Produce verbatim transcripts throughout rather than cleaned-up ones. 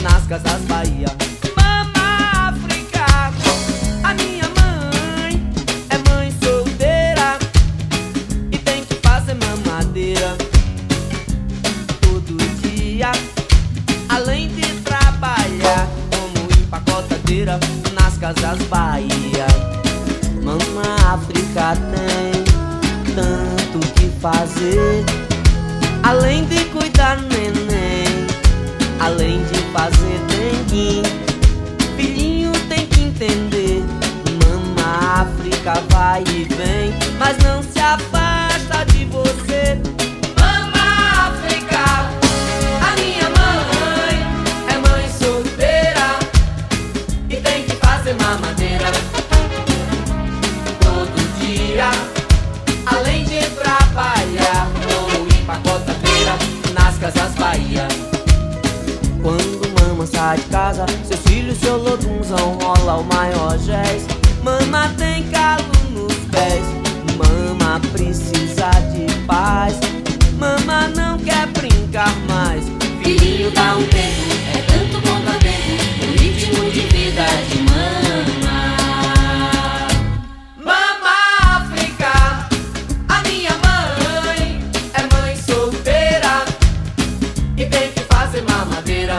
nas casas Bahia. Mama África, a minha mãe é mãe solteira e tem que fazer mamadeira todo dia, além de trabalhar como empacotadeira nas casas Bahia. Mama África tem tanto que fazer, além de cuidar do neném, além de fazer dengue. Filhinho tem que entender, Mama África vai e vem, mas não se afasta de você. Mama África, a minha mãe é mãe solteira e tem que fazer mamadeira todo dia, além de trabalhar como empacotadeira nas casas Bahia. Quando mama sai de casa, seus filhos, seu lodunzão rola o maior jazz. Mama tem calo nos pés, mama precisa de paz, mama não quer brincar mais. Filhinho, dá um tempo, é tanto bom também, o ritmo de vida de mama. Mama África, a minha mãe é mãe solteira e tem que fazer mamadeira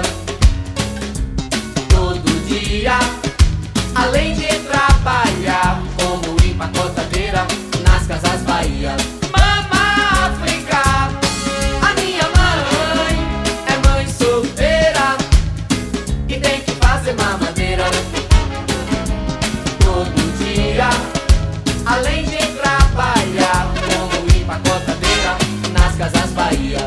todo dia, além de trabalhar como empacotadeira nas casas Bahia. Mama África, a minha mãe é mãe solteira e tem que fazer mamadeira todo dia, além de trabalhar como empacotadeira nas casas Bahia.